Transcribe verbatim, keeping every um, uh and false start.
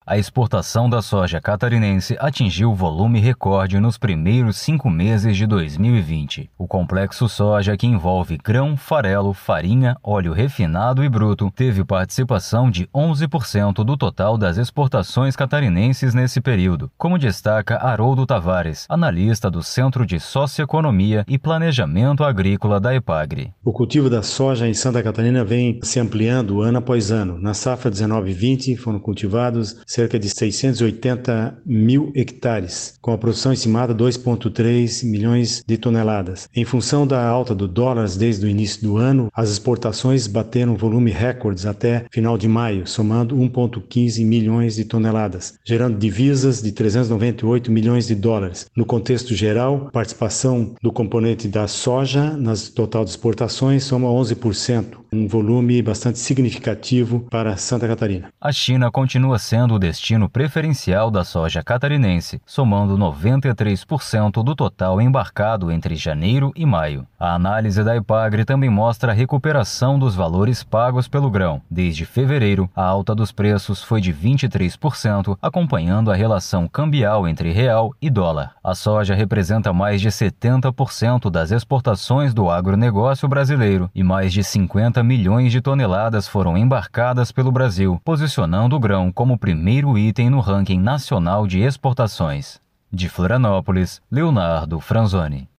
A exportação da soja catarinense atingiu volume recorde nos primeiros cinco meses de dois mil e vinte. O complexo soja, que envolve grão, farelo, farinha, óleo refinado e bruto, teve participação de onze por cento do total das exportações catarinenses nesse período, como destaca Haroldo Tavares, analista do Centro de Socioeconomia e Planejamento Agrícola da EPAGRE. O cultivo da soja em Santa Catarina vem se ampliando ano após ano. Na safra dezenove vinte foram cultivados cerca de seiscentos e oitenta mil hectares, com a produção estimada dois vírgula três milhões de toneladas. Em função da alta do dólar desde o início do ano, as exportações bateram volume recordes até final de maio, somando um vírgula quinze milhões de toneladas, gerando divisas de trezentos e noventa e oito milhões de dólares. No contexto geral, a participação do componente da soja nas total de exportações soma onze por cento, um volume bastante significativo para Santa Catarina. A China continua sendo o destino preferencial da soja catarinense, somando noventa e três por cento do total embarcado entre janeiro e maio. A análise da EPAGRE também mostra a recuperação dos valores pagos pelo grão. Desde fevereiro, a alta dos preços foi de vinte e três por cento, acompanhando a relação cambial entre real e dólar. A soja representa mais de setenta por cento das exportações do agronegócio brasileiro e mais de cinquenta milhões de toneladas foram embarcadas pelo Brasil, posicionando o grão como o primeiro item no ranking nacional de exportações. De Florianópolis, Leonardo Franzoni.